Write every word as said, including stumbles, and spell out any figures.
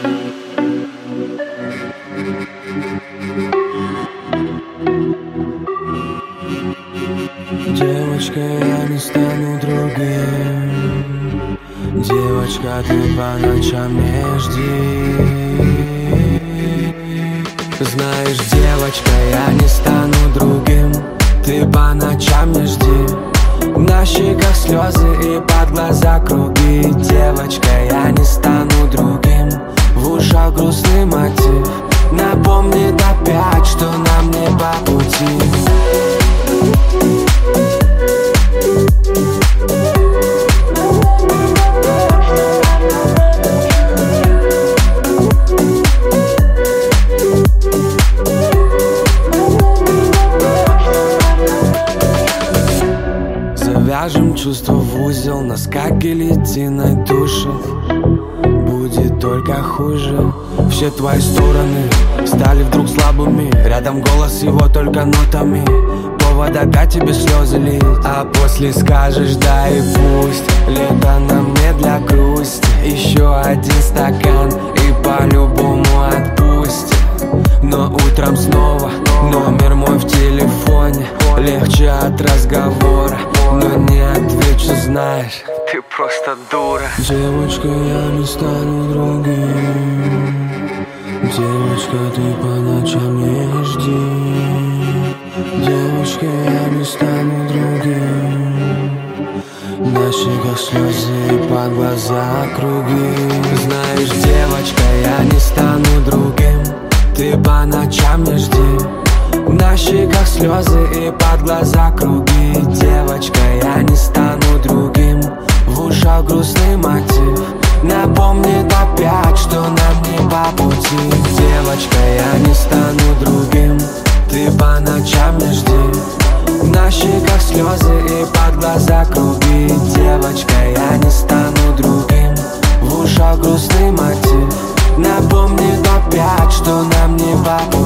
Девочка, я не стану другим. Девочка, ты по ночам не жди. Знаешь, девочка, я не стану другим. Ты по ночам не жди. На щеках слезы и под глаза круги. Девочка, я не стану другим. В ушах грустный мотив напомнит опять, что нам не по пути. Завяжем чувства в узел, нас как гильотиной душит. Будет только хуже. Все твои стороны стали вдруг слабыми. Рядом голос его только нотами. Повод опять тебе слезы лить. А после скажешь да и пусть. Лето нам не для грусти. Еще один стакан и по-любому отпустит. Но утром снова номер мой в телефоне. Легче от разговора, но не отвечу, знаешь, ты просто дура. Девочка, я не стану другим. Девочка, ты по ночам не жди. Девочка, я не стану другим. На щеках слезы и под глаза круги. Знаешь, девочка, я не стану другим. Ты по ночам не жди. На щеках слезы и под глаза круги. Девочка, я не стану другим. В ушах грустный мотив напомнит опять, что нам не по пути. Девочка, я не стану другим. Ты по ночам не жди. На щеках слезы и под глаза круги. Девочка, я не стану другим. В ушах грустный мотив напомнит опять, что нам не по пути.